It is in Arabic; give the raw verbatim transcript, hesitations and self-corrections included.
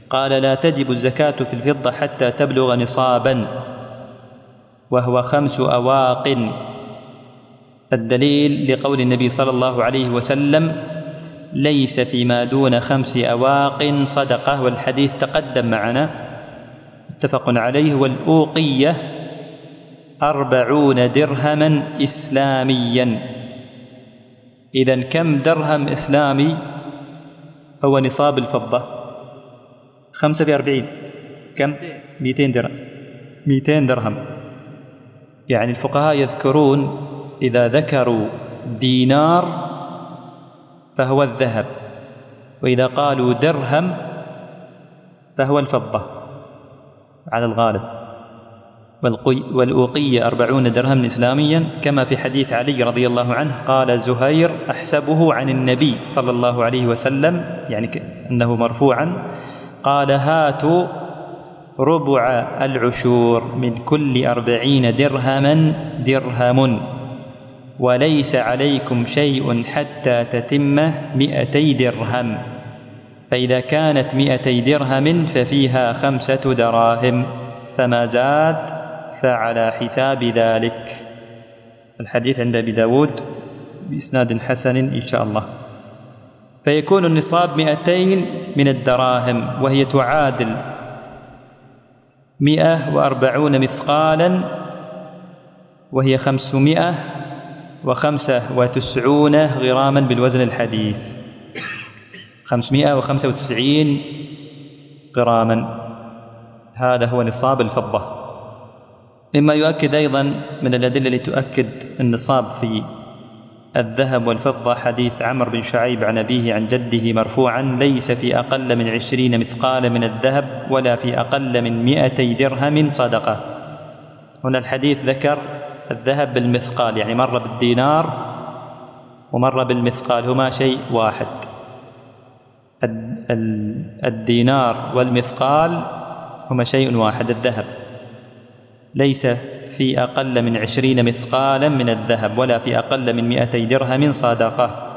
قال: لا تجب الزكاة في الفضة حتى تبلغ نصابا وهو خمس أواق. الدليل لقول النبي صلى الله عليه وسلم: ليس فيما دون خمس أواق صدقة، والحديث تقدم معنا متفق عليه. والأوقية أربعون درهما إسلاميا. إذن كم درهم إسلامي هو نصاب الفضة؟ خمسة في أربعين كم؟ مئتين درهم. مئتين درهم. يعني الفقهاء يذكرون إذا ذكروا دينار فهو الذهب، وإذا قالوا درهم فهو الفضة على الغالب. والأوقية أربعون درهم إسلاميا، كما في حديث علي رضي الله عنه قال زهير: أحسبه عن النبي صلى الله عليه وسلم، يعني أنه مرفوعا، قال: هاتوا ربع العشور من كل أربعين درهما درهم، وليس عليكم شيء حتى تتم مئتي درهم، فإذا كانت مئتي درهم ففيها خمسة دراهم، فما زاد فعلى حساب ذلك. الحديث عند أبي داود بإسناد حسن إن شاء الله. فيكون النصاب مئتين من الدراهم، وهي تعادل مئة وأربعون مثقالا، وهي خمسمائة وخمسة وتسعون غراما بالوزن الحديث، خمسمائة وخمسة وتسعين غراما. هذا هو نصاب الفضة. مما يؤكد أيضا من الأدلة التي تؤكد النصاب في الذهب والفضة حديث عمرو بن شعيب عن أبيه عن جده مرفوعا: ليس في أقل من عشرين مثقال من الذهب ولا في أقل من مئتي درهم صدقة. هنا الحديث ذكر الذهب بالمثقال، يعني مر بالدينار ومر بالمثقال، هما شيء واحد. الدينار والمثقال هما شيء واحد. الذهب ليس في أقل من عشرين مثقالا من الذهب ولا في أقل من مئتي درهم صدقة.